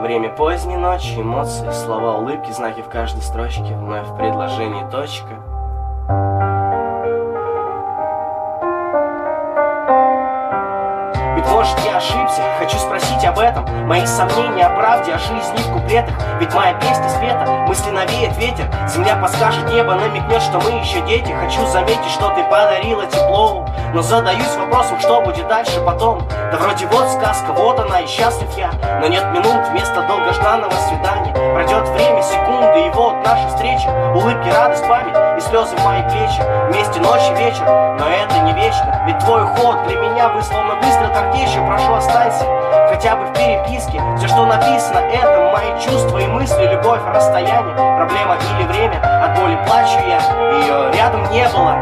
Время поздней ночи, эмоции, слова, улыбки, знаки в каждой строчке, вновь в предложении точка. Ведь может я ошибся, хочу спросить об этом. Мои сомнения о правде, о жизни в куплетах. Ведь моя песня спета, мысли навеет ветер. Земля подскажет, небо намекнет, что мы еще дети. Хочу заметить, что ты подарила тепло, но задаюсь вопросом, что будет дальше потом. Да вроде вот сказка, вот она и счастлив я. Но нет минут вместо долгожданного свидания. Пройдет время, секунды, и вот наша встреча. Улыбки, радость, память и слезы в мои плечи. Вместе ночь и вечер, но это не вечно. Ведь твой уход для меня был словно выстрел картечью. Прошу, останься хотя бы в переписке. Все, что написано, это мои чувства и мысли. Любовь, расстояние, проблема или время. От боли плачу я, ее рядом не было.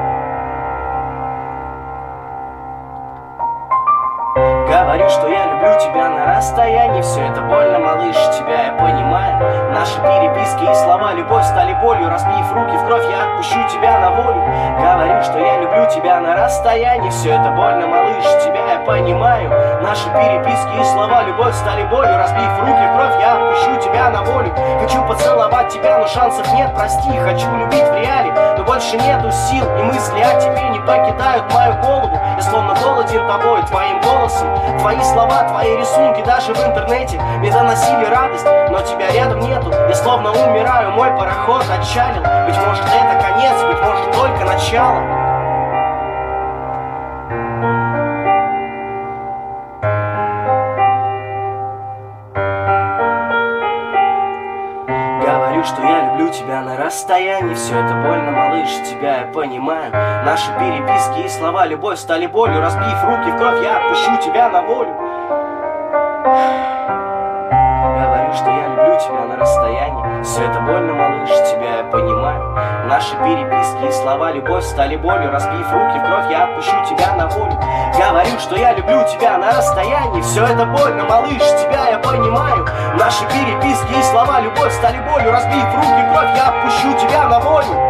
Говорю, что я люблю тебя на расстоянии. Все это больно, малыш, тебя я понимаю. Наши переписки и слова, любовь стали болью. Разбив руки в кровь, я отпущу тебя на волю. Говорю, что я люблю тебя на расстоянии. Все это больно, малыш, тебя я понимаю. Наши переписки и слова, любовь стали болью. Разбив руки в кровь, я отпущу тебя на волю. Хочу поцеловать тебя, но шансов нет, прости. Хочу любить в реале, но больше нету сил. И мысли о тебе не покидают мою голову. Я словно голоден тобой, твоим голосом. Твои слова, твои рисунки даже в интернете мне доносили радость, но тебя рядом нету. Я словно умираю, мой пароход отчалил. Быть может это конец, быть может только начало. Говорю, что я люблю тебя на расстоянии. Все это больно, малыш, тебя я понимаю. Наши переписки и слова, любовь стали болью. Разбив руки в кровь, я отпущу тебя на волю. Говорю, что я люблю тебя на расстоянии. Все это больно, малыш, тебя я понимаю. Наши переписки и слова, любовь стали болью. Разбив руки в кровь, я отпущу тебя на волю. Говорю, что я люблю тебя на расстоянии. Все это больно, малыш, тебя я понимаю. Наши переписки и слова, любовь стали болью. Разбив руки в кровь, я отпущу тебя на волю.